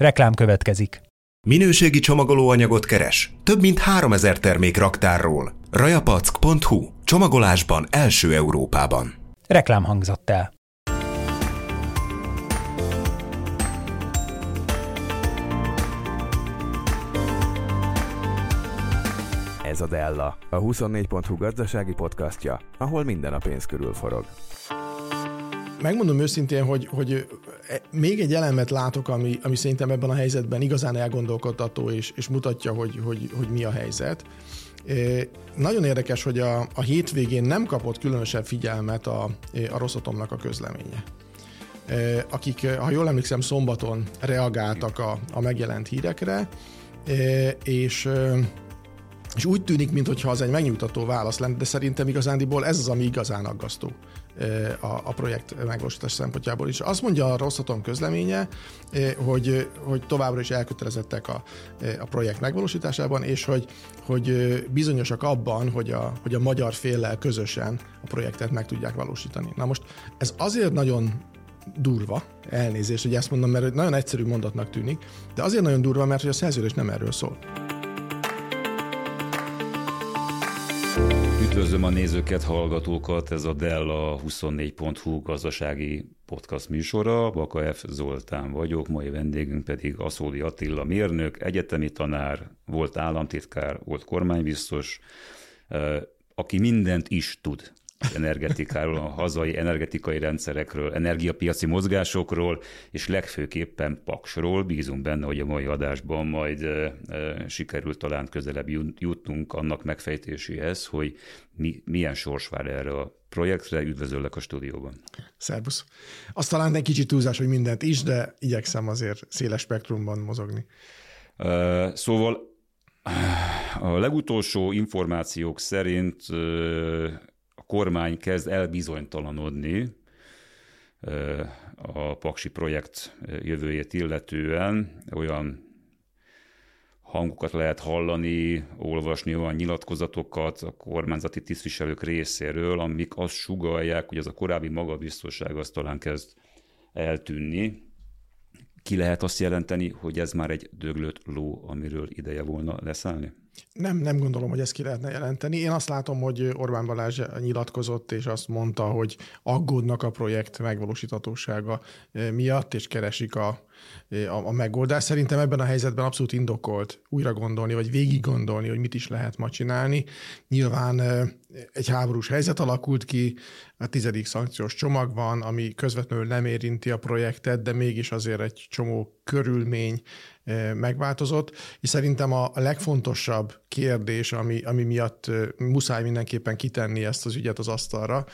Reklám következik. Minőségi csomagolóanyagot keres? Több mint 3000 termék raktárról. Rajapack.hu. Csomagolásban első Európában. Reklám hangzott el. Ez a Della, a 24.hu gazdasági podcastja, ahol minden a pénz körül forog. Megmondom őszintén, hogy még egy elemet látok, ami szerintem ebben a helyzetben igazán elgondolkodtató, és mutatja, hogy mi a helyzet. Nagyon érdekes, hogy a hétvégén nem kapott különösebb figyelmet a Rosatomnak a közleménye. Akik, ha jól emlékszem, szombaton reagáltak a megjelent hírekre, és úgy tűnik, mintha az egy megnyugtató válasz lenne, de szerintem igazándiból ez az, ami igazán aggasztó a projekt megvalósítás szempontjából is. Azt mondja a Rosatom közleménye, hogy továbbra is elkötelezettek a projekt megvalósításában, és hogy bizonyosak abban, hogy a magyar féllel közösen a projektet meg tudják valósítani. Na most ez azért nagyon durva, elnézést, hogy ezt mondom, mert nagyon egyszerű mondatnak tűnik, de azért nagyon durva, mert hogy a szerződés nem erről szól. Üdvözlöm a nézőket, hallgatókat, ez a Della 24.hu gazdasági podcast műsora. Baka F. Zoltán vagyok, mai vendégünk pedig Aszódi Attila mérnök, egyetemi tanár, volt államtitkár, volt kormánybiztos, aki mindent is tud energetikáról, a hazai energetikai rendszerekről, energiapiaci mozgásokról, és legfőképpen Paksról. Bízunk benne, hogy a mai adásban majd sikerült talán közelebb jutnunk annak megfejtéséhez, hogy milyen sors vár erre a projektre. Üdvözöllek a stúdióban. Szerbusz. Azt talán egy kicsit túlzás, hogy mindent is, de igyekszem azért széles spektrumban mozogni. Szóval a legutolsó információk szerint a kormány kezd elbizonytalanodni a paksi projekt jövőjét illetően. Olyan hangokat lehet hallani, olvasni, olyan nyilatkozatokat a kormányzati tisztviselők részéről, amik azt sugallják, hogy az a korábbi magabiztosság az talán kezd eltűnni. Ki lehet azt jelenteni, hogy ez már egy döglött ló, amiről ideje volna leszállni? Nem gondolom, hogy ezt ki lehetne jelenteni. Én azt látom, hogy Orbán Balázs nyilatkozott, és azt mondta, hogy aggódnak a projekt megvalósíthatósága miatt, és keresik a megoldást. Szerintem ebben a helyzetben abszolút indokolt újra gondolni, vagy végig gondolni, hogy mit is lehet ma csinálni. Nyilván egy háborús helyzet alakult ki, a 10. szankciós csomag van, ami közvetlenül nem érinti a projektet, de mégis azért egy csomó körülmény megváltozott, és szerintem a legfontosabb kérdés, ami miatt muszáj mindenképpen kitenni ezt az ügyet az asztalra,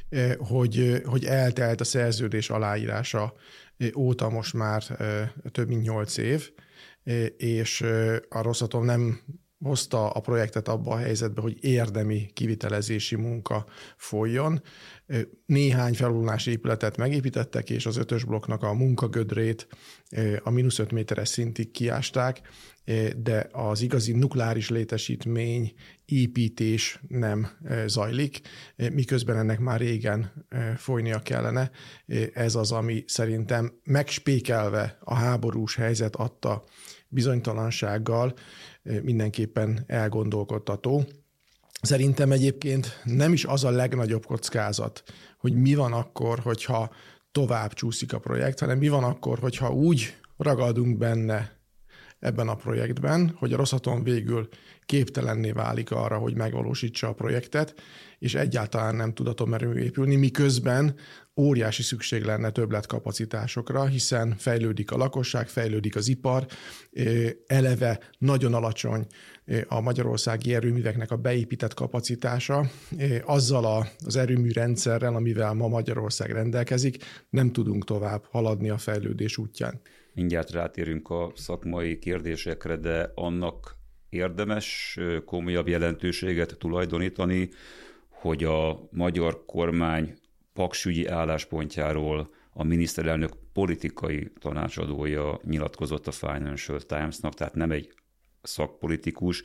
hogy eltelt a szerződés aláírása óta most már több mint 8 év, és a Rosatom nem hozta a projektet abba a helyzetbe, hogy érdemi kivitelezési munka folyjon. Néhány felvonulási épületet megépítettek, és az 5-ös blokknak a munkagödrét a -5 méteres szintig kiásták, de az igazi nukleáris létesítmény építés nem zajlik, miközben ennek már régen folynia kellene. Ez az, ami szerintem megspékelve a háborús helyzet adta bizonytalansággal mindenképpen elgondolkodtató. Szerintem egyébként nem is az a legnagyobb kockázat, hogy mi van akkor, hogyha tovább csúszik a projekt, hanem mi van akkor, hogyha úgy ragadunk benne ebben a projektben, hogy a Rosatom végül képtelenné válik arra, hogy megvalósítsa a projektet, és egyáltalán nem tud atomerőmű épülni, miközben óriási szükség lenne többletkapacitásokra, hiszen fejlődik a lakosság, fejlődik az ipar, eleve nagyon alacsony a magyarországi erőműveknek a beépített kapacitása. Azzal az erőműrendszerrel, amivel ma Magyarország rendelkezik, nem tudunk tovább haladni a fejlődés útján. Mindjárt rátérünk a szakmai kérdésekre, de annak érdemes komolyabb jelentőséget tulajdonítani, hogy a magyar kormány paksügyi álláspontjáról a miniszterelnök politikai tanácsadója nyilatkozott a Financial Times-nak, tehát nem egy szakpolitikus,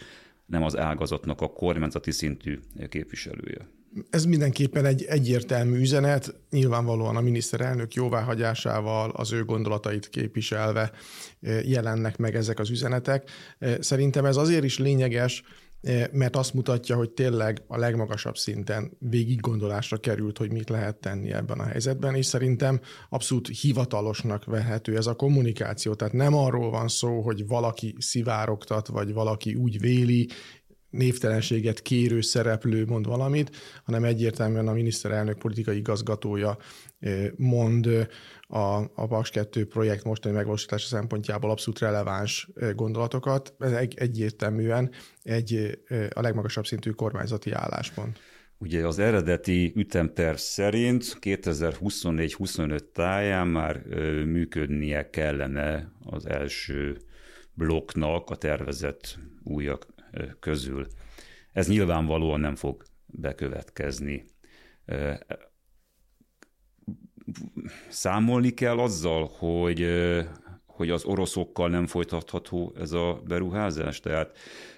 nem az ágazatnak a kormányzati szintű képviselője. Ez mindenképpen egy egyértelmű üzenet, nyilvánvalóan a miniszterelnök jóváhagyásával, az ő gondolatait képviselve jelennek meg ezek az üzenetek. Szerintem ez azért is lényeges, mert azt mutatja, hogy tényleg a legmagasabb szinten végiggondolásra került, hogy mit lehet tenni ebben a helyzetben, és szerintem abszolút hivatalosnak vehető ez a kommunikáció. Tehát nem arról van szó, hogy valaki szivárogtat, vagy valaki úgy véli, névtelenséget kérő szereplő mond valamit, hanem egyértelműen a miniszterelnök politikai igazgatója mond a Paks 2 projekt mostani megvalósítása szempontjából abszolút releváns gondolatokat. Ez egyértelműen a legmagasabb szintű kormányzati álláspont. Ugye az eredeti ütemterv szerint 2024-25 táján már működnie kellene az első blokknak a tervezett újak közül. Ez nyilvánvalóan nem fog bekövetkezni. Számolni kell azzal, hogy az oroszokkal nem folytatható ez a beruházás. Tehát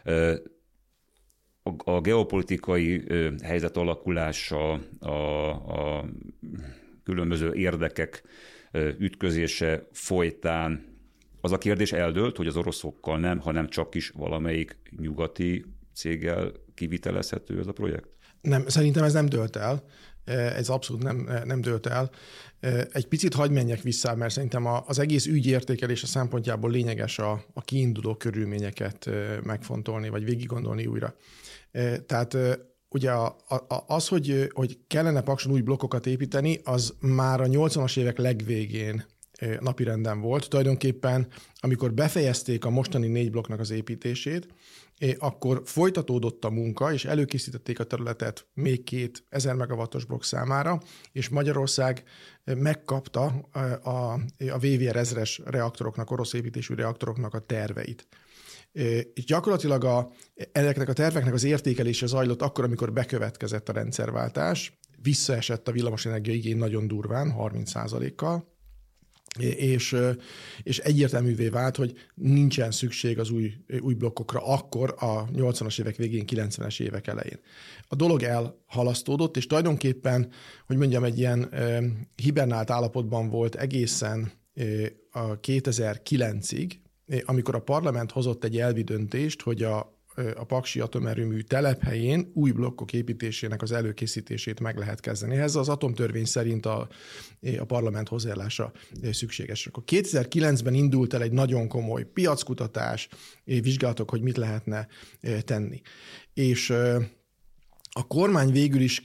a geopolitikai helyzet alakulása, a különböző érdekek ütközése folytán az a kérdés eldőlt, hogy az oroszokkal nem, hanem csak is valamelyik nyugati céggel kivitelezhető ez a projekt? Nem, szerintem ez nem dőlt el. Ez abszolút nem dőlt el. Egy picit hadd menjek vissza, mert szerintem az egész ügy értékelése szempontjából lényeges a kiinduló körülményeket megfontolni, vagy végiggondolni újra. Tehát ugye az, hogy kellene Pakson új blokkokat építeni, az már a 80-as évek legvégén napirenden volt. Tulajdonképpen, amikor befejezték a mostani 4 blokknak az építését, akkor folytatódott a munka, és előkészítették a területet még 2 1000 megawattos blokk számára, és Magyarország megkapta a VVR 1000-es reaktoroknak, orosz építésű reaktoroknak a terveit. És gyakorlatilag ezeknek a terveknek az értékelése zajlott akkor, amikor bekövetkezett a rendszerváltás, visszaesett a villamosenergia igény nagyon durván, 30%-kal, és egyértelművé vált, hogy nincsen szükség az új blokkokra akkor a 80-as évek végén, 90-es évek elején. A dolog elhalasztódott, és tulajdonképpen, hogy mondjam, egy ilyen hibernált állapotban volt egészen a 2009-ig, amikor a parlament hozott egy elvi döntést, hogy a paksi atomerőmű telephelyén új blokkok építésének az előkészítését meg lehet kezdeni. Ez az atomtörvény szerint a parlament hozzáállása szükséges. Akkor 2009-ben indult el egy nagyon komoly piackutatás, vizsgálatok, hogy mit lehetne tenni. És a kormány végül is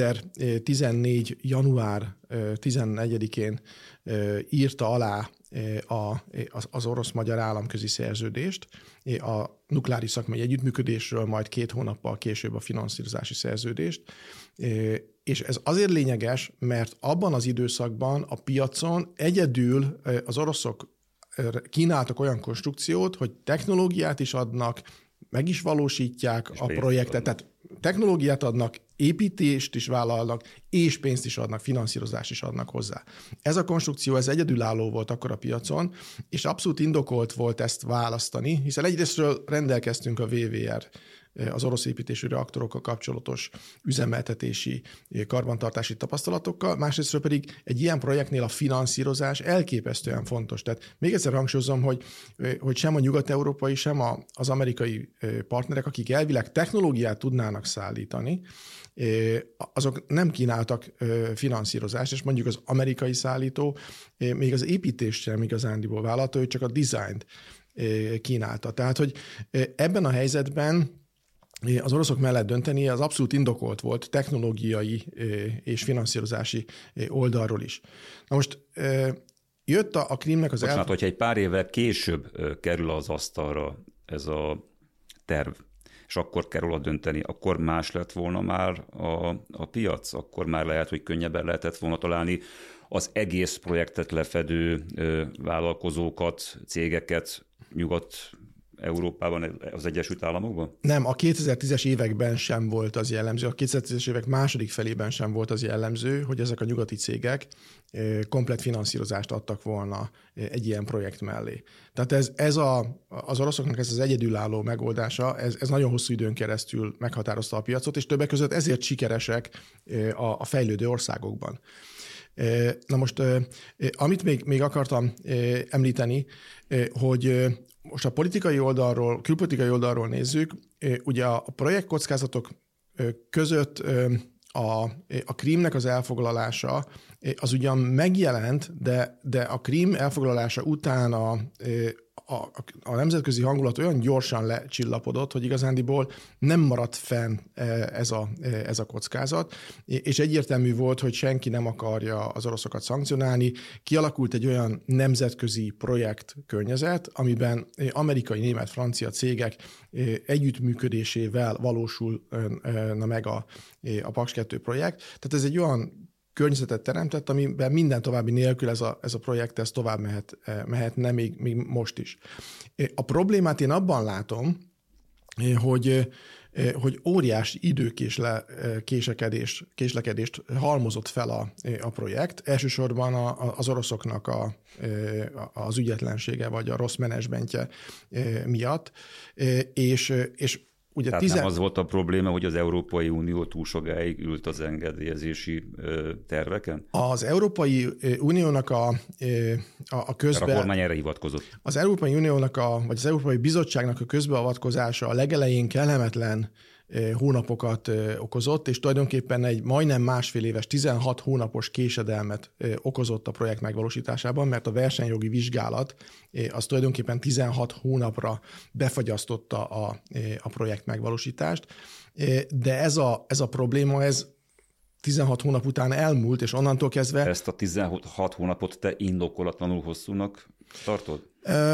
2014. január 14-én írta alá az orosz-magyar államközi szerződést, a nukleáris szakmai együttműködésről, majd 2 hónappal később a finanszírozási szerződést. És ez azért lényeges, mert abban az időszakban a piacon egyedül az oroszok kínáltak olyan konstrukciót, hogy technológiát is adnak, meg is valósítják a projektet, tehát technológiát adnak, építést is vállalnak, és pénzt is adnak, finanszírozást is adnak hozzá. Ez a konstrukció, ez egyedülálló volt akkor a piacon, és abszolút indokolt volt ezt választani, hiszen egyrésztről rendelkeztünk a VVR, az orosz építésű reaktorokkal kapcsolatos üzemeltetési, karbantartási tapasztalatokkal, másrésztről pedig egy ilyen projektnél a finanszírozás elképesztően fontos. Tehát még egyszer hangsúlyozom, hogy sem a nyugat-európai, sem az amerikai partnerek, akik elvileg technológiát tudnának szállítani, azok nem kínáltak finanszírozást, és mondjuk az amerikai szállító még az építést sem igazándiból vállalta, ő csak a dizájnt kínálta. Tehát, hogy ebben a helyzetben az oroszok mellett dönteni, az abszolút indokolt volt technológiai és finanszírozási oldalról is. Na most jött a Krímnek az... Bocsánat, hogyha egy pár évvel később kerül az asztalra ez a terv, és akkor kell róla dönteni, akkor más lett volna már a piac, akkor már lehet, hogy könnyebben lehetett volna találni az egész projektet lefedő vállalkozókat, cégeket Európában, az Egyesült Államokban? Nem, a 2010-es években sem volt az jellemző, a 2010-es évek második felében sem volt az jellemző, hogy ezek a nyugati cégek komplett finanszírozást adtak volna egy ilyen projekt mellé. Tehát az oroszoknak ez az egyedülálló megoldása, ez nagyon hosszú időn keresztül meghatározta a piacot, és többek között ezért sikeresek a fejlődő országokban. Na most, amit még akartam említeni, hogy most a politikai oldalról, külpolitikai oldalról nézzük, ugye a projektkockázatok között a Krímnek az elfoglalása az ugyan megjelent, de a Krím elfoglalása után a nemzetközi hangulat olyan gyorsan lecsillapodott, hogy igazándiból nem maradt fenn ez a kockázat, és egyértelmű volt, hogy senki nem akarja az oroszokat szankcionálni. Kialakult egy olyan nemzetközi projektkörnyezet, amiben amerikai, német, francia cégek együttműködésével valósulna meg a Paks 2 projekt. Tehát ez egy olyan környezetet teremtett, amiben minden további nélkül ez a projekt ez tovább mehetne még most is. A problémát én abban látom, hogy óriási késlekedést halmozott fel a projekt. Elsősorban az oroszoknak az ügyetlensége vagy a rossz menedzsmentje miatt, és ugye tehát nem az volt a probléma, hogy az Európai Unió túl sokáig ült az engedélyezési terveken? Az Európai Uniónak a közbe... A kormány erre hivatkozott. Az Európai Uniónak vagy az Európai Bizottságnak a közbeavatkozása a legelején kellemetlen hónapokat okozott, és tulajdonképpen egy majdnem másfél éves, 16 hónapos késedelmet okozott a projekt megvalósításában, mert a versenyjogi vizsgálat az tulajdonképpen 16 hónapra befagyasztotta a projekt megvalósítást, de ez a probléma, ez 16 hónap után elmúlt, és onnantól kezdve... Ezt a 16 hónapot te indokolatlanul hosszúnak tartod?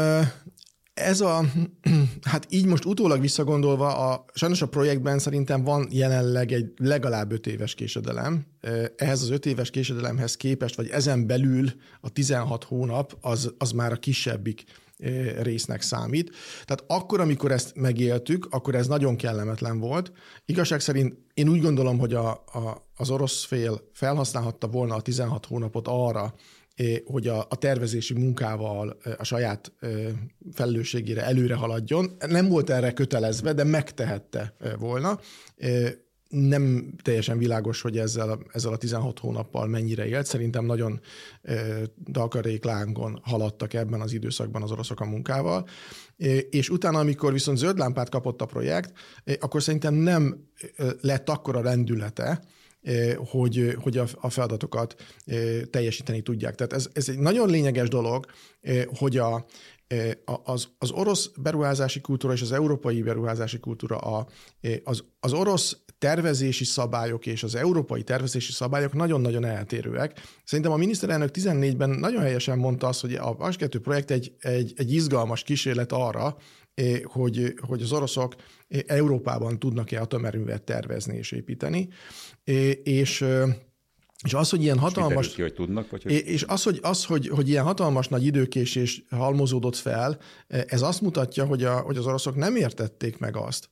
Hát így most utólag visszagondolva, sajnos a projektben szerintem van jelenleg egy legalább 5 éves késedelem. Ehhez az 5 éves késedelemhez képest, vagy ezen belül a 16 hónap az már a kisebbik résznek számít. Tehát akkor, amikor ezt megéltük, akkor ez nagyon kellemetlen volt. Igazság szerint én úgy gondolom, hogy az orosz fél felhasználhatta volna a 16 hónapot arra, hogy a tervezési munkával a saját felelősségére előre haladjon. Nem volt erre kötelezve, de megtehette volna. Nem teljesen világos, hogy ezzel a 16 hónappal mennyire élt. Szerintem nagyon takaréklángon haladtak ebben az időszakban az oroszok a munkával. És utána, amikor viszont zöld lámpát kapott a projekt, akkor szerintem nem lett akkora rendülete, hogy a feladatokat teljesíteni tudják. Tehát ez egy nagyon lényeges dolog, hogy az orosz beruházási kultúra és az európai beruházási kultúra, az orosz tervezési szabályok és az európai tervezési szabályok nagyon-nagyon eltérőek. Szerintem a miniszterelnök 14-ben nagyon helyesen mondta azt, hogy a Paks 2 projekt egy izgalmas kísérlet arra, hogy az oroszok Európában tudnak-e atomerőművet tervezni és építeni, és az, hogy ilyen hatalmas... Ki, hogy tudnak, vagy és hogy ilyen hatalmas nagy időkésés halmozódott fel, ez azt mutatja, hogy az oroszok nem értették meg azt,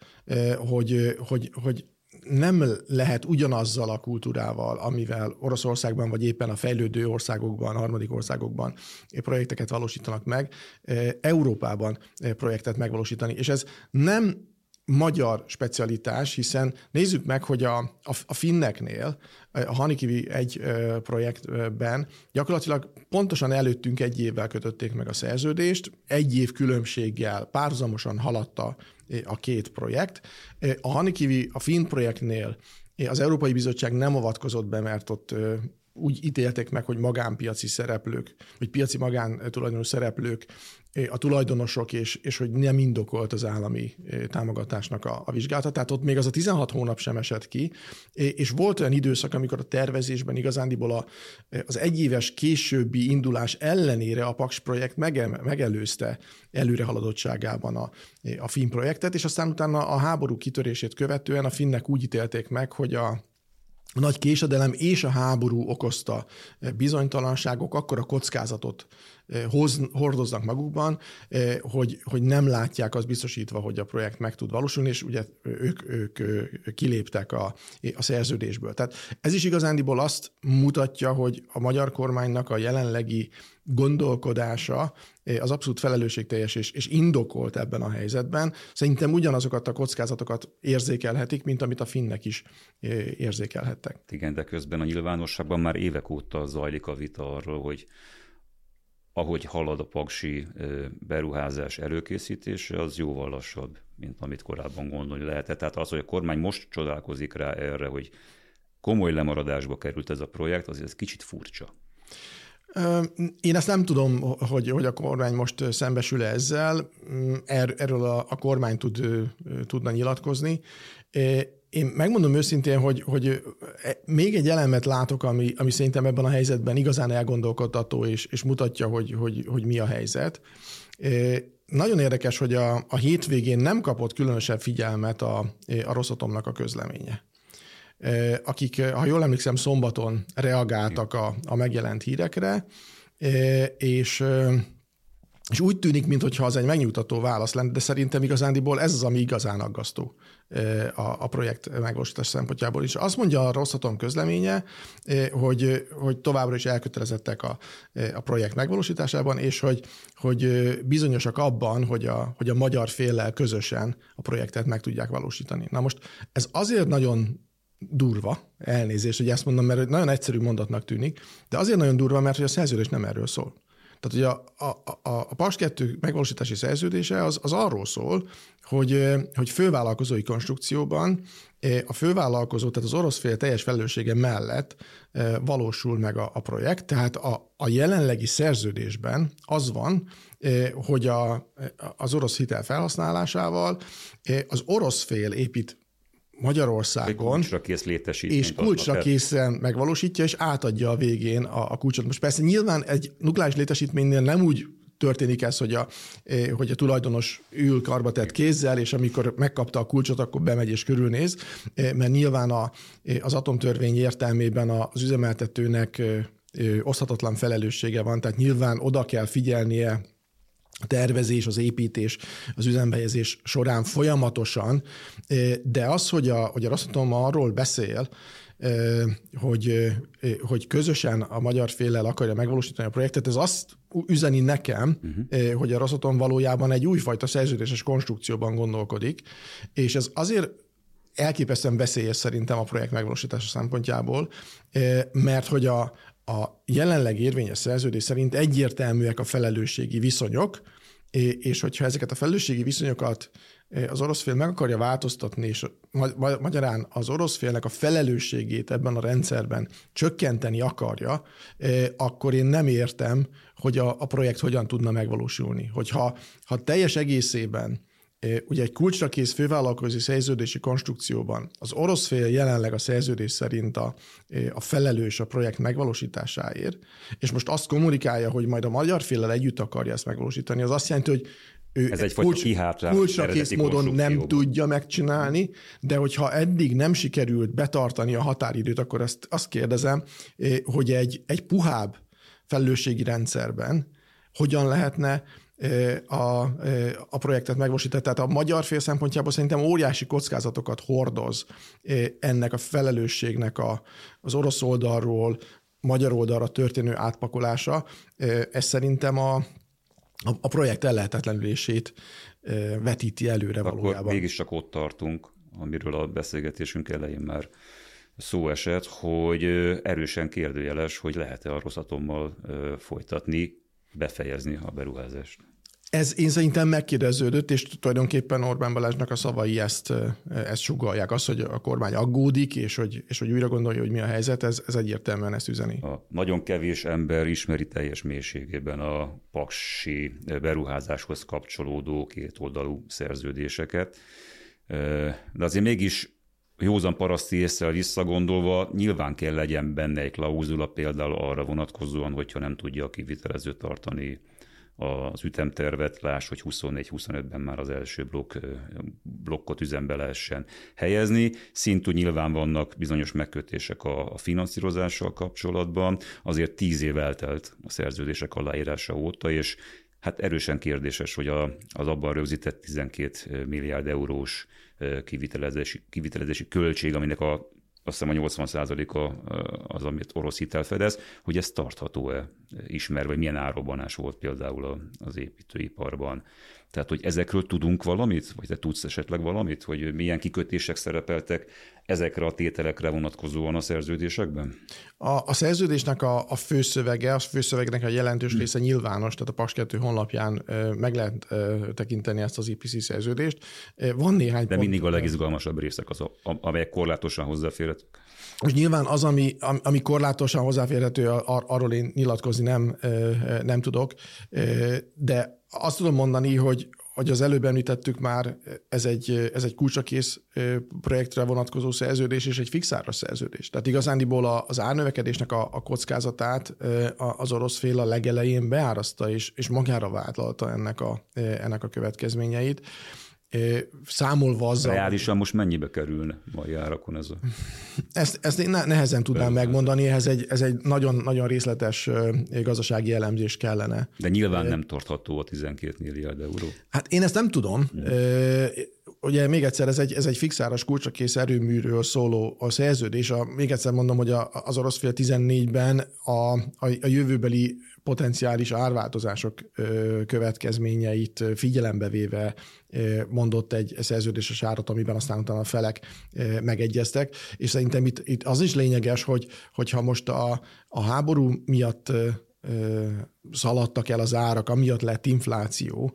hogy nem lehet ugyanazzal a kultúrával, amivel Oroszországban, vagy éppen a fejlődő országokban, harmadik országokban projekteket valósítanak meg, Európában projektet megvalósítani. És ez nem magyar specialitás, hiszen nézzük meg, hogy a finneknél, a Hanhikivi 1 projektben gyakorlatilag pontosan előttünk 1 évvel kötötték meg a szerződést, 1 év különbséggel párhuzamosan haladta a 2 projekt. A Hanhikivi, a finn projektnél az Európai Bizottság nem avatkozott be, mert ott úgy ítélték meg, hogy magánpiaci szereplők, vagy piaci magántulajdonos szereplők, a tulajdonosok, és hogy nem indokolt az állami támogatásnak a vizsgálata. Tehát ott még az a 16 hónap sem esett ki, és volt olyan időszak, amikor a tervezésben igazándiból az 1 éves későbbi indulás ellenére a Paks projekt megelőzte előrehaladottságában a finn projektet, és aztán utána a háború kitörését követően a finnek úgy ítélték meg, hogy a nagy késedelem és a háború okozta bizonytalanságok akkora kockázatot hordoznak magukban, hogy nem látják azt biztosítva, hogy a projekt meg tud valósulni, és ugye ők kiléptek a szerződésből. Tehát ez is igazándiból azt mutatja, hogy a magyar kormánynak a jelenlegi gondolkodása az abszolút felelősségteljes és indokolt ebben a helyzetben. Szerintem ugyanazokat a kockázatokat érzékelhetik, mint amit a finnek is érzékelhettek. Igen, de közben a nyilvánosságban már évek óta zajlik a vita arról, hogy ahogy halad a paksi beruházás előkészítése, az jóval lassabb, mint amit korábban gondolni lehetett. Tehát az, hogy a kormány most csodálkozik rá erre, hogy komoly lemaradásba került ez a projekt, azért ez kicsit furcsa. Én ezt nem tudom, hogy a kormány most szembesül ezzel. Erről a kormány tudna nyilatkozni. Én megmondom őszintén, hogy még egy elemet látok, ami szerintem ebben a helyzetben igazán elgondolkodtató, és mutatja, hogy mi a helyzet. Nagyon érdekes, hogy a hétvégén nem kapott különösebb figyelmet a Rosatomnak a közleménye, akik, ha jól emlékszem, szombaton reagáltak a megjelent hírekre, és úgy tűnik, mintha az egy megnyugtató válasz lenne, de szerintem igazándiból ez az, ami igazán aggasztó a projekt megvalósítás szempontjából is. Azt mondja a Rosatom közleménye, hogy továbbra is elkötelezettek a projekt megvalósításában, és hogy bizonyosak abban, hogy a magyar féllel közösen a projektet meg tudják valósítani. Na most ez azért nagyon durva, elnézést, hogy ezt mondom, mert nagyon egyszerű mondatnak tűnik, de azért nagyon durva, mert hogy a szerződés nem erről szól. Tehát ugye a Paks 2 megvalósítási szerződése az arról szól, hogy fővállalkozói konstrukcióban a fővállalkozó, tehát az orosz fél teljes felelőssége mellett valósul meg a projekt, tehát a jelenlegi szerződésben az van, hogy az orosz hitel felhasználásával az orosz fél épít Magyarországon, és kulcsra készen megvalósítja, és átadja a végén a kulcsot. Most persze nyilván egy nukleáris létesítménynél nem úgy történik ez, hogy a tulajdonos ül karbatett kézzel, és amikor megkapta a kulcsot, akkor bemegy és körülnéz, mert nyilván az atomtörvény értelmében az üzemeltetőnek oszthatatlan felelőssége van, tehát nyilván oda kell figyelnie a tervezés, az építés, az üzembe-helyezés során folyamatosan, de az, hogy a Rosatom arról beszél, hogy közösen a magyar féllel akarja megvalósítani a projektet, ez azt üzeni nekem, hogy a Rosatom valójában egy újfajta szerződéses konstrukcióban gondolkodik, és ez azért elképesztően veszélyes szerintem a projekt megvalósítása szempontjából, mert hogy a jelenleg érvényes szerződés szerint egyértelműek a felelősségi viszonyok, és hogyha ezeket a felelősségi viszonyokat az orosz fél meg akarja változtatni, és magyarán az orosz félnek a felelősségét ebben a rendszerben csökkenteni akarja, akkor én nem értem, hogy a projekt hogyan tudna megvalósulni. Hogyha teljes egészében ugye egy kulcsra kész fővállalkozói szerződési konstrukcióban az orosz fél jelenleg a szerződés szerint a felelős a projekt megvalósításáért, és most azt kommunikálja, hogy majd a magyar féllel együtt akarja ezt megvalósítani, az azt jelenti, hogy ő ez kulcsra kész módon nem tudja megcsinálni, de hogyha eddig nem sikerült betartani a határidőt, akkor azt kérdezem, hogy egy puhább felelősségi rendszerben hogyan lehetne a projektet megvalósítani. Tehát a magyar fél szempontjából szerintem óriási kockázatokat hordoz ennek a felelősségnek az orosz oldalról magyar oldalra történő átpakolása. Ez szerintem a projekt ellehetetlenülését vetíti előre valójában. Akkor mégiscsak ott tartunk, amiről a beszélgetésünk elején már szó esett, hogy erősen kérdőjeles, hogy lehet-e a Rosatommal folytatni, befejezni a beruházást. Ez én szerintem megkérdeződött, és tulajdonképpen Orbán Balázsnak a szavai ezt sugallják. Az, hogy a kormány aggódik, és hogy újra gondolja, hogy mi a helyzet, ez egyértelműen ezt üzeni. Nagyon kevés ember ismeri teljes mélységében a paksi beruházáshoz kapcsolódó kétoldalú szerződéseket, de azért mégis józan paraszti észre visszagondolva nyilván kell legyen benne egy klauzula például arra vonatkozóan, hogyha nem tudja a kivitelező tartani az ütemtervet, láss, hogy 24-25-ben már az első blokkot üzembe lehessen helyezni. Szintúgy nyilván vannak bizonyos megkötések a finanszírozással kapcsolatban, azért 10 év eltelt a szerződések aláírása óta, és hát erősen kérdéses, hogy az abban rögzített 12 milliárd eurós kivitelezési költség, aminek azt hiszem a 80%-a az, amit orosz hitel fedez, hogy ez tartható-e ismerve, vagy milyen árrobbanás volt például az építőiparban. Tehát, hogy ezekről tudunk valamit, vagy te tudsz esetleg valamit, hogy milyen kikötések szerepeltek ezekre a tételekre vonatkozóan a szerződésekben? A szerződésnek a főszövege, a főszövegnek a jelentős része nyilvános, tehát a Paks 2 honlapján meg lehet tekinteni ezt az EPC szerződést. Van néhány De mindig a legizgalmasabb részek amelyek korlátosan hozzáférhetők. Most nyilván az, ami korlátosan hozzáférhető, arról én nyilatkozni nem tudok, de azt tudom mondani, hogy az előbb említettük már, ez egy kulcsakész projektre vonatkozó szerződés és egy fixáros szerződés. Tehát igazándiból az árnövekedésnek a kockázatát az orosz fél a legelején beáraszta és magára vállalta ennek a következményeit. Számolva azzal... Reálisan most mennyibe kerülne mai árakon ez a... Ezt én nehezen tudnám megmondani, ez egy nagyon, nagyon részletes gazdasági elemzés kellene. De nyilván nem tartható a 12 milliárd euró. Hát én ezt nem tudom. Ugye még egyszer, ez egy fixáros kulcsakész erőműről szóló a szerződés. Még egyszer mondom, hogy az orosz fél 14-ben a jövőbeli potenciális árváltozások következményeit figyelembe véve mondott egy szerződéses árat, amiben aztán utána a felek megegyeztek, és szerintem itt az is lényeges, hogyha most a háború miatt szaladtak el az árak, amiatt lett infláció,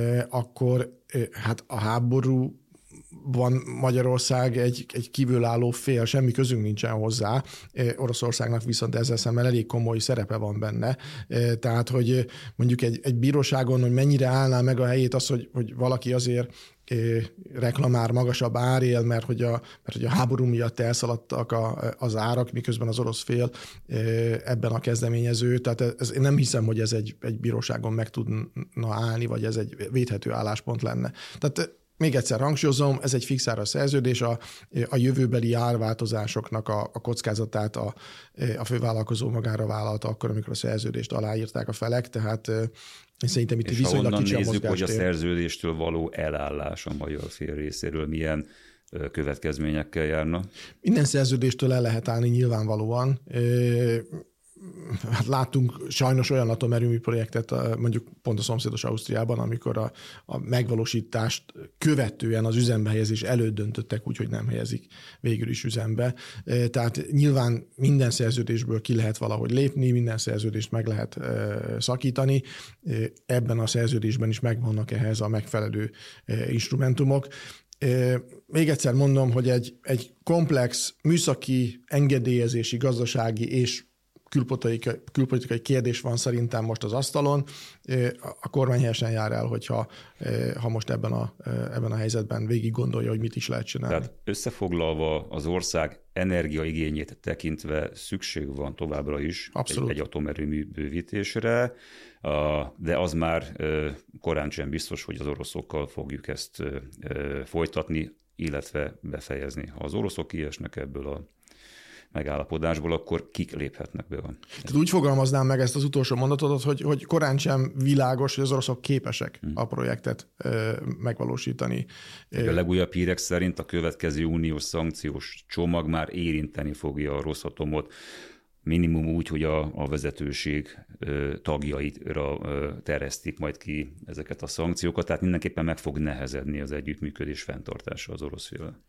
akkor hát a háború van Magyarország egy kívülálló fél, semmi közünk nincsen hozzá. Oroszországnak viszont ezzel szemben elég komoly szerepe van benne. Tehát, hogy mondjuk egy bíróságon, hogy mennyire állná meg a helyét az, hogy valaki azért reklamál magasabb árért, mert hogy a háború miatt elszaladtak az árak, miközben az orosz fél ebben a kezdeményező. Tehát én nem hiszem, hogy ez egy bíróságon meg tudna állni, vagy ez egy védhető álláspont lenne. Tehát még egyszer hangsúlyozom, ez egy fixáros szerződés, a jövőbeli árváltozásoknak a kockázatát a fővállalkozó magára vállalta akkor, amikor a szerződést aláírták a felek, tehát szerintem itt viszonylag kicsi a mozgástér. És ha onnan nézzük, hogy a szerződéstől való elállás a magyar fél részéről milyen következményekkel járna? Minden szerződéstől el lehet állni nyilvánvalóan. Hát láttunk sajnos olyan atomerőmű projektet, mondjuk pont a szomszédos Ausztriában, amikor a megvalósítást követően az üzembe helyezés előtt döntöttek úgy, hogy nem helyezik végül is üzembe. Tehát nyilván minden szerződésből ki lehet valahogy lépni, minden szerződést meg lehet szakítani. Ebben a szerződésben is megvannak ehhez a megfelelő instrumentumok. Még egyszer mondom, hogy egy komplex műszaki, engedélyezési, gazdasági és külpolitikai kérdés van szerintem most az asztalon. A kormány helyesen jár el, ha most ebben a helyzetben végig gondolja, hogy mit is lehet csinálni. Tehát összefoglalva az ország energiaigényét tekintve szükség van továbbra is egy atomerőmű bővítésre, de az már korán sem biztos, hogy az oroszokkal fogjuk ezt folytatni, illetve befejezni. Ha az oroszok kiesnek ebből a megállapodásból, akkor kik léphetnek be? Tehát úgy fogalmaznám meg ezt az utolsó mondatot, hogy korán sem világos, hogy az oroszok képesek a projektet megvalósítani. A legújabb hírek szerint a következő uniós szankciós csomag már érinteni fogja a Rosatomot, minimum úgy, hogy a vezetőség tagjaira terjesztik majd ki ezeket a szankciókat, tehát mindenképpen meg fog nehezedni az együttműködés fenntartása az orosz féllel.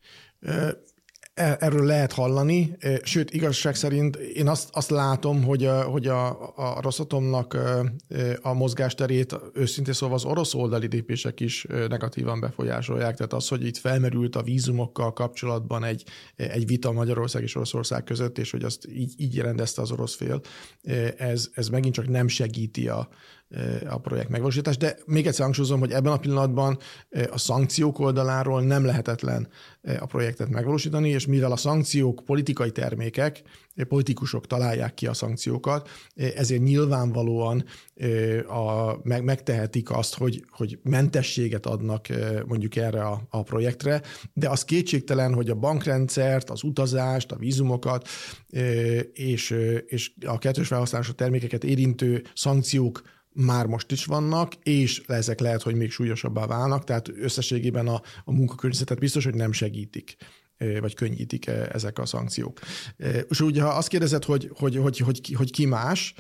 Erről lehet hallani, sőt, igazság szerint én azt látom, hogy a Rosatomnak a mozgásterét őszintén szóval az orosz oldali lépések is negatívan befolyásolják. Tehát az, hogy itt felmerült a vízumokkal kapcsolatban egy vita Magyarország és Oroszország között, és hogy azt így rendezte az orosz fél, ez megint csak nem segíti a projekt megvalósítás, de még egyszer hangsúlyozom, hogy ebben a pillanatban a szankciók oldaláról nem lehetetlen a projektet megvalósítani, és mivel a szankciók politikai termékek, politikusok találják ki a szankciókat, ezért nyilvánvalóan megtehetik azt, hogy mentességet adnak mondjuk erre a projektre, de az kétségtelen, hogy a bankrendszert, az utazást, a vízumokat és a kettős felhasználású termékeket érintő szankciók már most is vannak, és ezek lehet, hogy még súlyosabbá válnak, tehát összességében a munkakörnyezetet biztos, hogy nem segítik, vagy könnyítik ezek a szankciók. És ugye, ha azt kérdezed, hogy ki más,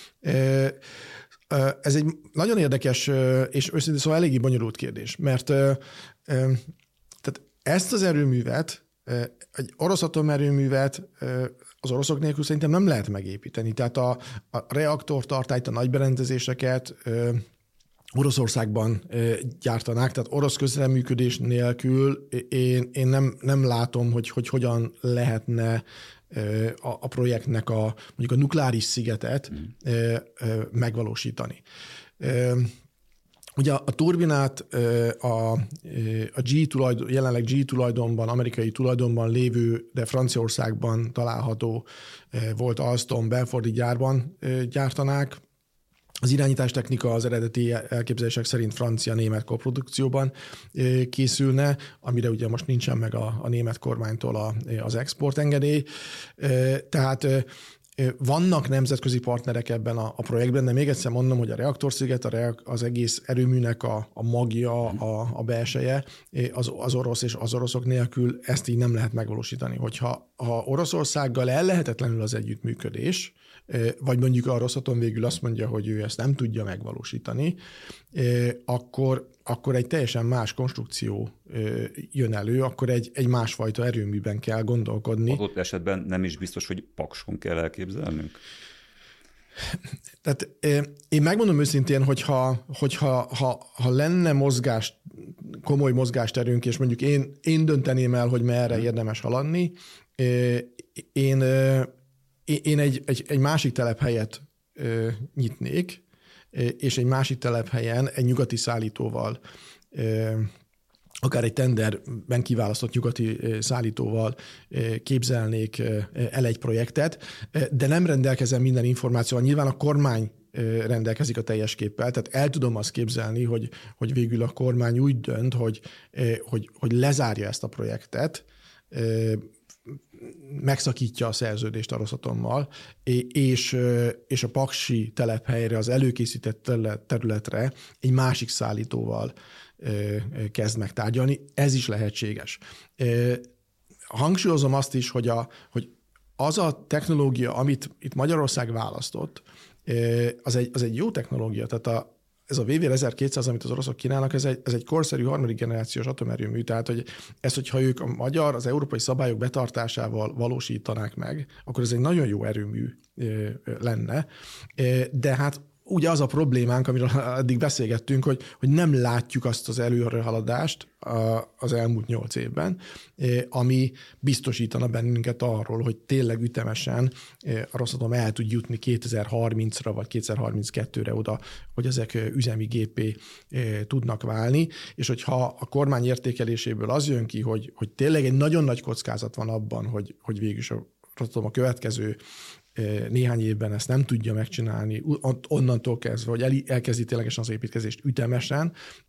ez egy nagyon érdekes, és őszintén szóval eléggé bonyolult kérdés, mert tehát ezt az erőművet, egy orosz atomerőművet az oroszok nélkül szerintem nem lehet megépíteni. Tehát a reaktortartályt, a nagy berendezéseket Oroszországban gyártanák, tehát orosz közreműködés nélkül én nem látom, hogy hogyan lehetne a projektnek mondjuk a nukleáris szigetet megvalósítani. Ugye a turbinát a jelenleg G tulajdonban, amerikai tulajdonban lévő, de Franciaországban található volt Alstom Belfordi gyárban gyártanák. Az irányítástechnika az eredeti elképzelések szerint francia-német koprodukcióban készülne, amire ugye most nincsen meg a német kormánytól az exportengedély. Tehát vannak nemzetközi partnerek ebben a projektben, de még egyszer mondom, hogy a reaktorsziget, az egész erőműnek a magja, a belseje, az orosz és az oroszok nélkül ezt így nem lehet megvalósítani. Hogyha Oroszországgal ellehetetlenül az együttműködés, vagy mondjuk a Rosatom végül azt mondja, hogy ő ezt nem tudja megvalósítani, akkor egy teljesen más konstrukció jön elő, akkor egy másfajta erőműben kell gondolkodni. Adott esetben nem is biztos, hogy Pakson kell elképzelnünk? Tehát én megmondom őszintén, hogyha lenne komoly mozgásterünk, és mondjuk én dönteném el, hogy merre érdemes haladni, én egy másik telephelyet nyitnék, és egy másik telephelyen egy nyugati szállítóval, akár egy tenderben kiválasztott nyugati szállítóval képzelnék el egy projektet, de nem rendelkezem minden információval. Nyilván a kormány rendelkezik a teljes képpel, tehát el tudom azt képzelni, hogy végül a kormány úgy dönt, hogy lezárja ezt a projektet, megszakítja a szerződést a Rosatommal, és a paksi telephelyre, az előkészített területre egy másik szállítóval kezd meg tárgyalni. Ez is lehetséges. Hangsúlyozom azt is, hogy az a technológia, amit itt Magyarország választott, az egy jó technológia. Tehát ez a VVR 1200, amit az oroszok kínálnak, ez egy korszerű harmadik generációs atomerőmű, tehát hogy hogyha ők az európai szabályok betartásával valósítanák meg, akkor ez egy nagyon jó erőmű lenne, de hát ugye az a problémánk, amiről eddig beszélgettünk, hogy nem látjuk azt az előrehaladást az elmúlt 8 évben, ami biztosítana bennünket arról, hogy tényleg ütemesen a Rosatom el tud jutni 2030-ra vagy 2032-re oda, hogy ezek üzemi géppé tudnak válni, és hogyha a kormány értékeléséből az jön ki, hogy tényleg egy nagyon nagy kockázat van abban, hogy végül is a Rosatom a következő néhány évben ezt nem tudja megcsinálni, onnantól kezdve, hogy elkezdi ténylegesen az építkezést ütemesen,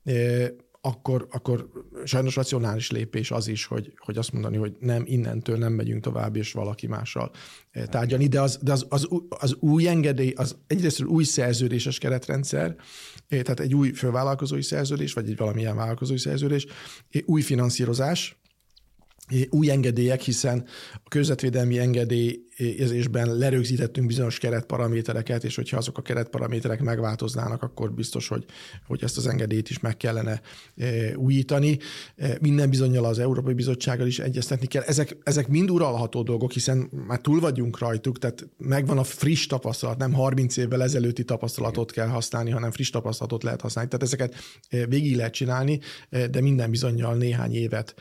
akkor sajnos racionális lépés az is, hogy azt mondani, hogy nem, innentől nem megyünk tovább, és valaki mással tárgyalni. De az új engedély, az egyrészt új szerződéses keretrendszer, tehát egy új fővállalkozói szerződés, vagy egy valamilyen vállalkozói szerződés, új finanszírozás, új engedélyek, hiszen a környezetvédelmi engedélyezésben lerögzítettünk bizonyos keretparamétereket, és hogyha azok a keretparaméterek megváltoznának, akkor biztos, hogy ezt az engedélyt is meg kellene újítani. Minden bizonnyal az Európai Bizottsággal is egyeztetni kell. Ezek mind uralható dolgok, hiszen már túl vagyunk rajtuk, tehát megvan a friss tapasztalat, nem 30 évvel ezelőtti tapasztalatot kell használni, hanem friss tapasztalatot lehet használni. Tehát ezeket végig lehet csinálni, de minden bizonnyal néhány évet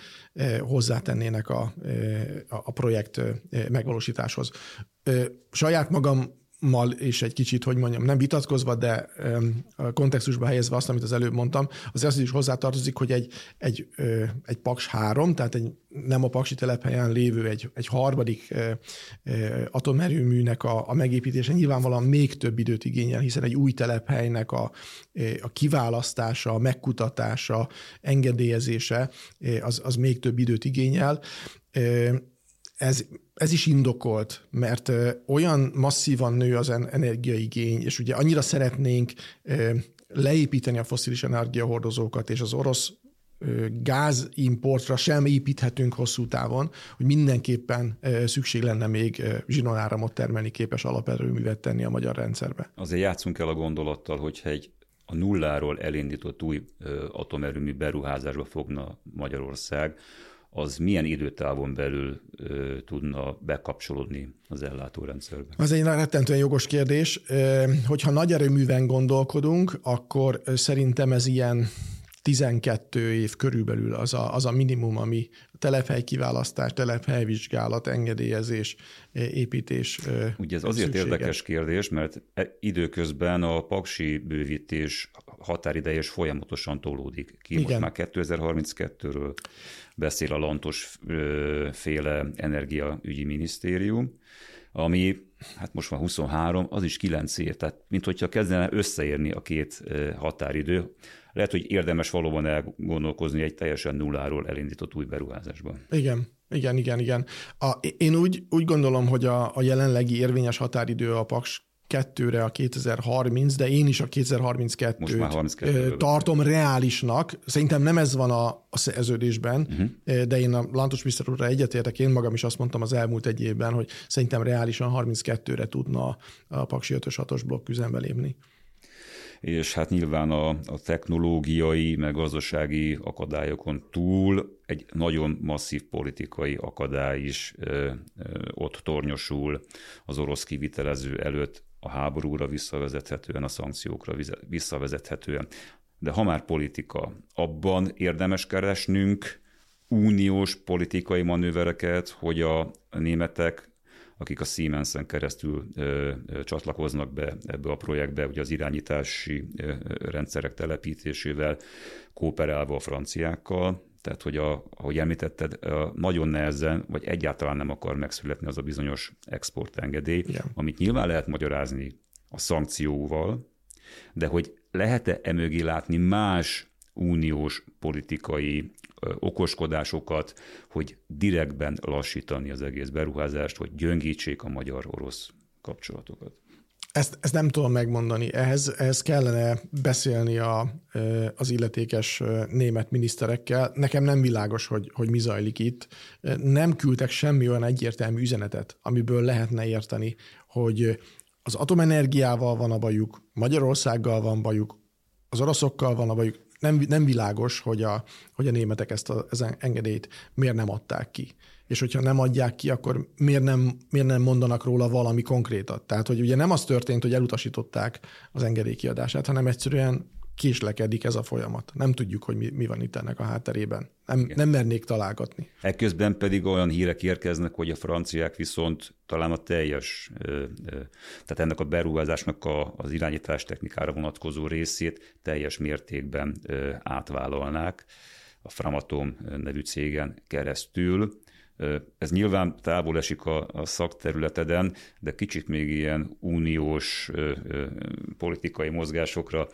hozzátennének a projekt megvalósításhoz. Saját magam mal és egy kicsit, hogy mondjam, nem vitatkozva, de kontextusba helyezve azt, amit az előbb mondtam, az is hozzátartozik, hogy egy Paks 3, tehát nem a paksi telephelyen lévő egy harmadik atomerőműnek a megépítése nyilvánvalóan még több időt igényel, hiszen egy új telephelynek a kiválasztása, a megkutatása, engedélyezése az még több időt igényel. Ez is indokolt, mert olyan masszívan nő az energiaigény, és ugye annyira szeretnénk leépíteni a fosszilis energiahordozókat, és az orosz gázimportra sem építhetünk hosszú távon, hogy mindenképpen szükség lenne még zsinonáramot termelni képes alaperőművet tenni a magyar rendszerbe. Azért játszunk el a gondolattal, hogyha a nulláról elindított új atomerőmű beruházásba fogna Magyarország, az milyen időtávon belül tudna bekapcsolódni az ellátórendszerbe? Az egy rettentően jogos kérdés. Hogyha nagy erőműven gondolkodunk, akkor szerintem ez ilyen 12 év körülbelül az a minimum, ami telephelykiválasztás, telephelyvizsgálat, engedélyezés, építés. Ugye ez azért szükséges. Érdekes kérdés, mert időközben a paksi bővítés határideje is folyamatosan tolódik ki. Igen. Most már 2032-ről beszél a Lantos féle energiaügyi minisztérium, ami hát most már 23, az is 9 év, tehát mint hogyha kezdene összeérni a két határidő. Lehet, hogy érdemes valóban elgondolkozni egy teljesen nulláról elindított új beruházásban. Igen. Én úgy gondolom, hogy a jelenlegi érvényes határidő a Paks 2-re a 2030, de én is a 2032-t tartom reálisnak. Szerintem nem ez van a szerződésben, de én a Lantos miniszter úrra egyetértek, én magam is azt mondtam az elmúlt egy évben, hogy szerintem reálisan 32-re tudna a Paksi 5-6-os blokk üzembe lépni. És hát nyilván a technológiai, meg gazdasági akadályokon túl egy nagyon masszív politikai akadály is ott tornyosul az orosz kivitelező előtt, a háborúra visszavezethetően, a szankciókra visszavezethetően. De ha már politika, abban érdemes keresnünk uniós politikai manővereket, hogy a németek, akik a Siemensen keresztül csatlakoznak be ebbe a projektbe, ugye az irányítási rendszerek telepítésével, kooperálva a franciákkal, tehát, hogy ahogy említetted, nagyon nehezen, vagy egyáltalán nem akar megszületni az a bizonyos exportengedély, igen, amit nyilván lehet magyarázni a szankcióval, de hogy lehet-e emögé látni más uniós politikai okoskodásokat, hogy direktben lassítani az egész beruházást, hogy gyöngítsék a magyar-orosz kapcsolatokat? Ezt nem tudom megmondani. Ehhez kellene beszélni az illetékes német miniszterekkel. Nekem nem világos, hogy mi zajlik itt. Nem küldtek semmi olyan egyértelmű üzenetet, amiből lehetne érteni, hogy az atomenergiával van a bajuk, Magyarországgal van bajuk, az oroszokkal van a bajuk. Nem világos, hogy a németek ezt az engedélyt miért nem adták ki. És hogyha nem adják ki, akkor miért nem mondanak róla valami konkrétat? Tehát, hogy ugye nem az történt, hogy elutasították az engedély kiadását, hanem egyszerűen késlekedik ez a folyamat. Nem tudjuk, hogy mi van itt ennek a hátterében. Nem mernék találgatni. Ekközben pedig olyan hírek érkeznek, hogy a franciák viszont talán a teljes, tehát ennek a beruházásnak az irányítás technikára vonatkozó részét teljes mértékben átvállalnák a Framatome nevű cégen keresztül. Ez nyilván távol esik a szakterületeden, de kicsit még ilyen uniós politikai mozgásokra,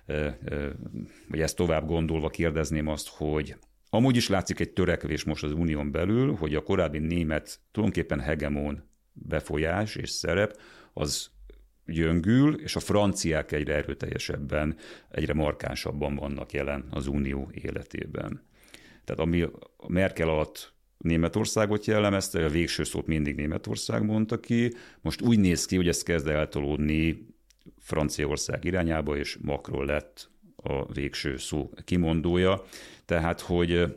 vagy ezt tovább gondolva kérdezném azt, hogy amúgy is látszik egy törekvés most az unión belül, hogy a korábbi német tulajdonképpen hegemon befolyás és szerep az gyöngül, és a franciák egyre erőteljesebben, egyre markánsabban vannak jelen az unió életében. Tehát ami a Merkel alatt Németországot jellemezte, a végső szót mindig Németország mondta ki. Most úgy néz ki, hogy ez kezd eltolódni Franciaország irányába, és Macron lett a végső szó kimondója. Tehát, hogy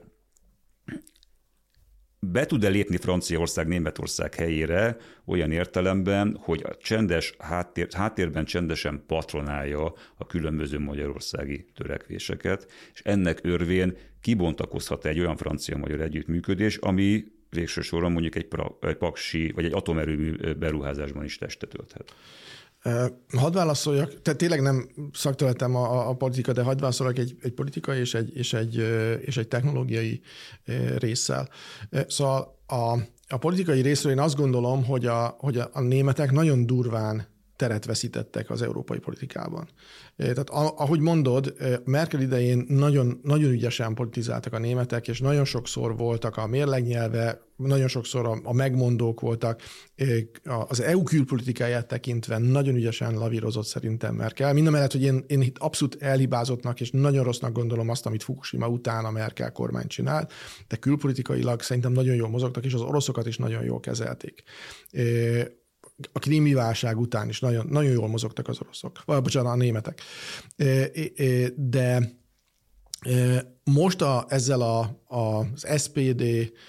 be tud-e lépni Franciaország Németország helyére olyan értelemben, hogy a csendes háttérben csendesen patronálja a különböző magyarországi törekvéseket, és ennek örvén kibontakozhat egy olyan francia-magyar együttműködés, ami végső soron mondjuk egy paksi vagy egy atomerőmű beruházásban is testet ölthet. Hadd válaszoljak, tehát tényleg nem szakterületem a politika, de hadd válaszoljak egy politikai és egy technológiai résszel. Szóval a politikai részről én azt gondolom, hogy a németek nagyon durván teret veszítettek az európai politikában. Tehát ahogy mondod, Merkel idején nagyon, nagyon ügyesen politizáltak a németek, és nagyon sokszor voltak a mérlegnyelve, nagyon sokszor a megmondók voltak. Az EU külpolitikáját tekintve nagyon ügyesen lavírozott szerintem Merkel. Mindamellett, hogy én itt abszolút elhibázottnak és nagyon rossznak gondolom azt, amit Fukushima után a Merkel kormány csinált, de külpolitikailag szerintem nagyon jól mozogtak, és az oroszokat is nagyon jól kezelték. A krími válság után is nagyon, nagyon jól mozogtak az oroszok, bocsánat, a németek. De most ezzel az SPD,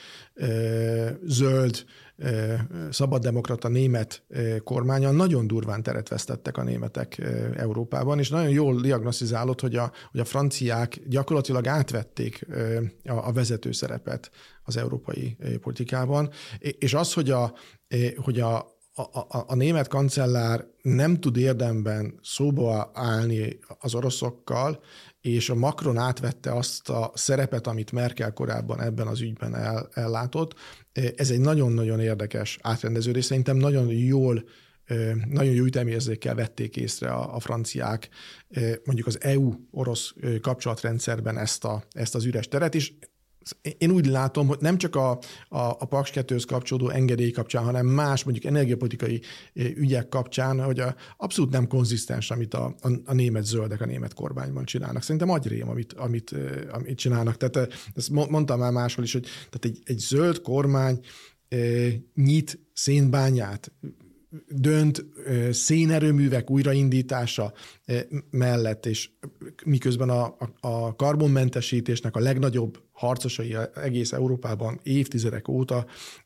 zöld, szabaddemokrata német kormányon nagyon durván teret vesztettek a németek Európában, és nagyon jól diagnosztizálott, hogy a franciák gyakorlatilag átvették a vezető szerepet az európai politikában, és az, hogy a német kancellár nem tud érdemben szóba állni az oroszokkal, és a Macron átvette azt a szerepet, amit Merkel korábban ebben az ügyben ellátott. Ez egy nagyon-nagyon érdekes átrendeződés. Szerintem nagyon jó ütemérzékkel vették észre a franciák mondjuk az EU-orosz kapcsolatrendszerben ezt az üres teret, és én úgy látom, hogy nem csak a Paks 2-höz kapcsolódó engedély kapcsán, hanem más mondjuk energiapolitikai ügyek kapcsán, hogy abszolút nem konzisztens, amit a német zöldek a német kormányban csinálnak. Szerintem agyrém, amit csinálnak. Tehát ezt mondtam már máshol is, hogy tehát egy zöld kormány nyit szénbányát, dönt szénerőművek újraindítása mellett, és miközben a karbonmentesítésnek a legnagyobb harcosai egész Európában évtizedek óta,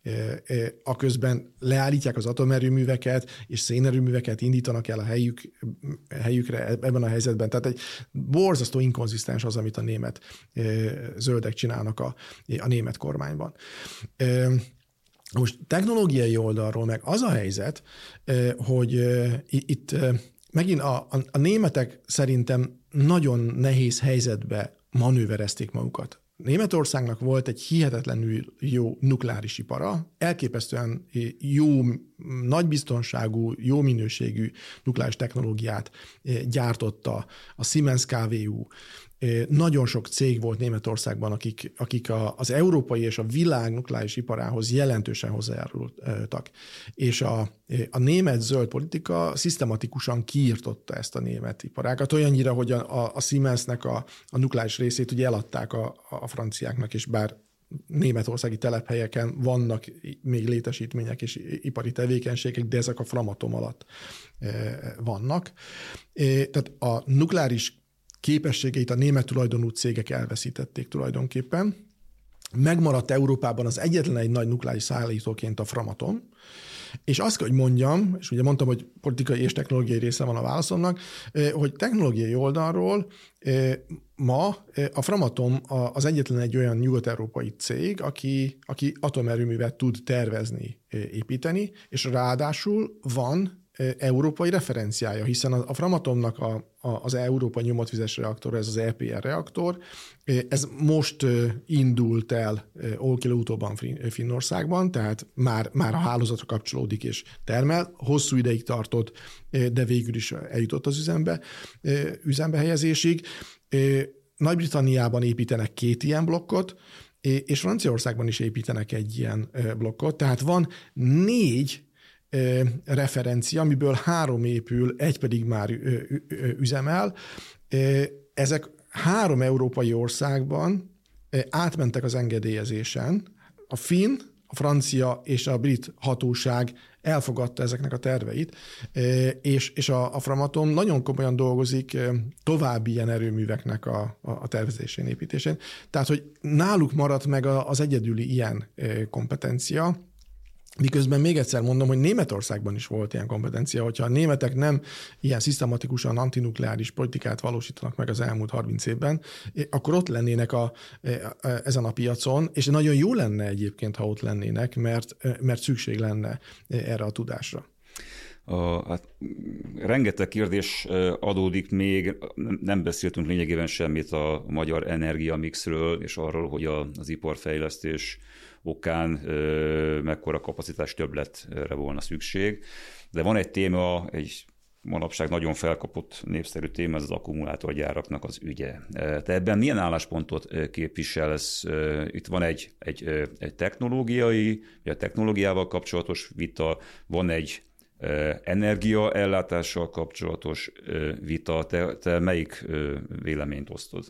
aközben leállítják az atomerőműveket, és szénerőműveket indítanak el a helyükre ebben a helyzetben. Tehát egy borzasztó inkonzisztens az, amit a német zöldek csinálnak a német kormányban. Most technológiai oldalról meg az a helyzet, hogy itt megint a németek szerintem nagyon nehéz helyzetbe manőverezték magukat. Németországnak volt egy hihetetlenül jó nukleáris ipara, elképesztően jó, nagybiztonságú, jó minőségű nukleáris technológiát gyártotta a Siemens KWU. Nagyon sok cég volt Németországban, akik az európai és a világ nukleáris iparához jelentősen hozzájárultak. És a német zöld politika szisztematikusan kiirtotta ezt a német iparágat, olyannyira, hogy a Siemensnek a nukleáris részét ugye eladták a franciáknak, és bár németországi telephelyeken vannak még létesítmények és ipari tevékenységek, de ezek a Framatome alatt vannak. Tehát a nukleáris képességeit a német tulajdonú cégek elveszítették tulajdonképpen. Megmaradt Európában az egyetlen egy nagy nukleáris szállítóként a Framatome, és azt kell, hogy mondjam, és ugye mondtam, hogy politikai és technológiai része van a válaszomnak, hogy technológiai oldalról ma a Framatome az egyetlen egy olyan nyugat-európai cég, aki atomerőművet tud tervezni, építeni, és ráadásul van európai referenciája, hiszen a Framatomnak az európai nyomotvizes reaktor, ez az EPR reaktor, ez most indult el Olkiluotóban, Finnországban, tehát már a hálózatra kapcsolódik és termel. Hosszú ideig tartott, de végül is eljutott az üzembe helyezésig. Nagy-Britanniában építenek 2 ilyen blokkot, és Franciaországban is építenek egy ilyen blokkot, tehát van 4 referencia, amiből 3 épül, egy pedig már üzemel. Ezek 3 európai országban átmentek az engedélyezésen. A finn, a francia és a brit hatóság elfogadta ezeknek a terveit, és a Framatome nagyon komolyan dolgozik további ilyen erőműveknek a tervezésén, építésén. Tehát, hogy náluk maradt meg az egyedüli ilyen kompetencia, miközben még egyszer mondom, hogy Németországban is volt ilyen kompetencia, hogyha a németek nem ilyen szisztematikusan antinukleáris politikát valósítanak meg az elmúlt 30 évben, akkor ott lennének ezen a piacon, és nagyon jó lenne egyébként, ha ott lennének, mert szükség lenne erre a tudásra. Hát, rengeteg kérdés adódik még, nem beszéltünk lényegében semmit a magyar energiamixről, és arról, hogy az iparfejlesztés okán mekkora kapacitás többletre volna szükség. De van egy téma, egy manapság nagyon felkapott népszerű téma, ez az akkumulátorgyáraknak az ügye. Te ebben milyen álláspontot képviselsz? Itt van egy technológiai, vagy a technológiával kapcsolatos vita, van egy energiaellátással kapcsolatos vita. Te melyik véleményt osztod?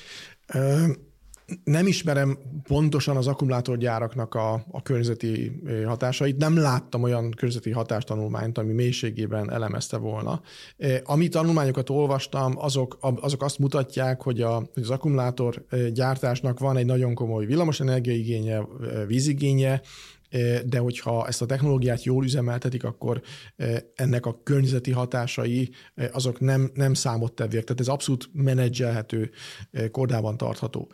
Nem ismerem pontosan az akkumulátorgyáraknak a környezeti hatásait. Nem láttam olyan környezeti hatástanulmányt, ami mélységében elemezte volna. Ami tanulmányokat olvastam, azok azt mutatják, hogy az akkumulátorgyártásnak van egy nagyon komoly villamosenergia igénye, vízigénye, de hogyha ezt a technológiát jól üzemeltetik, akkor ennek a környezeti hatásai azok nem számottevőek. Tehát ez abszolút menedzselhető, kordában tartható.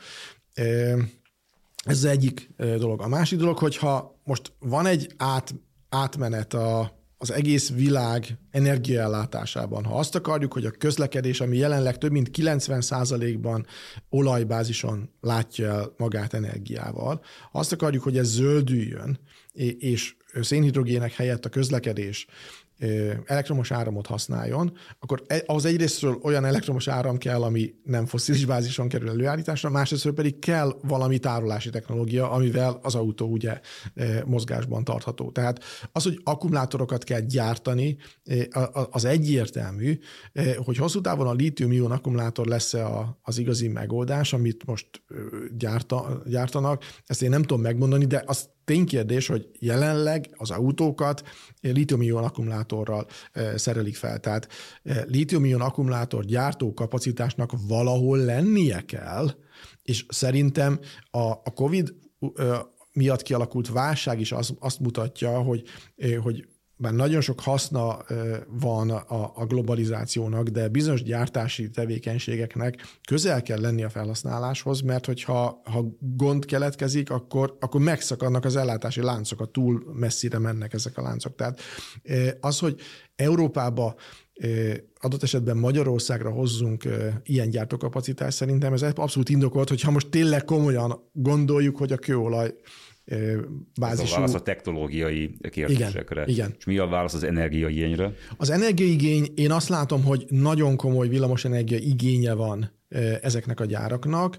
Ez az egyik dolog. A másik dolog, hogyha most van egy átmenet az egész világ energiaellátásában, ha azt akarjuk, hogy a közlekedés, ami jelenleg több mint 90%-ban olajbázison látja el magát energiával, ha azt akarjuk, hogy ez zöldüljön, és szénhidrogének helyett a közlekedés elektromos áramot használjon, akkor az egyrésztről olyan elektromos áram kell, ami nem fosszilis bázison kerül előállításra, másrésztről pedig kell valami tárolási technológia, amivel az autó ugye mozgásban tartható. Tehát az, hogy akkumulátorokat kell gyártani, az egyértelmű, hogy hosszú távon a lítium-ion akkumulátor lesz-e az igazi megoldás, amit most gyártanak, ezt én nem tudom megmondani, de az ténykérdés, hogy jelenleg az autókat lítium-ion akkumulátorral szerelik fel. Tehát lítium-ion akkumulátor gyártó kapacitásnak valahol lennie kell, és szerintem a COVID miatt kialakult válság is azt mutatja, hogy bár nagyon sok haszna van a globalizációnak, de bizonyos gyártási tevékenységeknek közel kell lenni a felhasználáshoz, mert hogyha gond keletkezik, akkor megszakadnak az ellátási láncok, túl messzire mennek ezek a láncok. Tehát az, hogy Európába adott esetben Magyarországra hozzunk ilyen gyártókapacitást, szerintem ez abszolút indokolt, hogyha most tényleg komolyan gondoljuk, hogy a kőolaj bázisú. Ez a válasz a technológiai kérdésekre. Igen. És mi a válasz az energiaigényre? Az energiaigény, én azt látom, hogy nagyon komoly villamosenergia igénye van ezeknek a gyáraknak.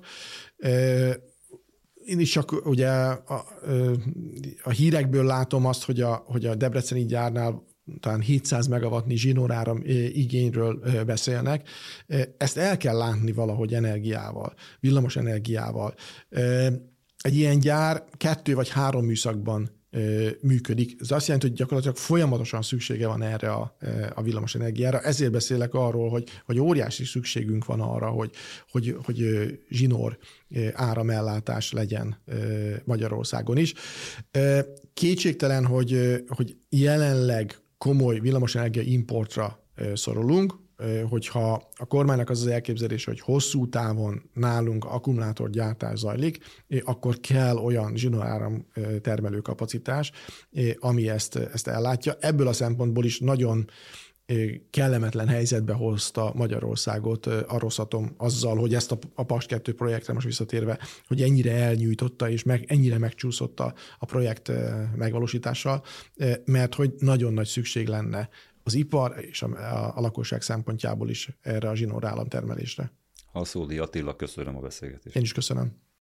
Én is csak ugye a hírekből látom azt, hogy a debreceni gyárnál talán 700 megawattnyi zsinóráram igényről beszélnek. Ezt el kell látni valahogy energiával, villamos energiával. Egy ilyen gyár 2 vagy 3 műszakban működik. Ez azt jelenti, hogy gyakorlatilag folyamatosan szüksége van erre a villamos energiára. Ezért beszélek arról, hogy óriási szükségünk van arra, hogy zsinór áramellátás legyen Magyarországon is. Kétségtelen, hogy jelenleg komoly villamosenergia importra szorulunk, hogyha a kormánynak az elképzelése, hogy hosszú távon nálunk akkumulátorgyártás zajlik, akkor kell olyan zsinóráram termelő kapacitás, ami ezt ellátja. Ebből a szempontból is nagyon kellemetlen helyzetbe hozta Magyarországot a Rosatom azzal, hogy ezt a Paks 2 projektre most visszatérve, hogy ennyire elnyújtotta és ennyire megcsúszott a projekt megvalósítással, mert hogy nagyon nagy szükség lenne az ipar és a lakosság szempontjából is erre a zsinór államtermelésre. Haszódi Attila, köszönöm a beszélgetést. Én is köszönöm.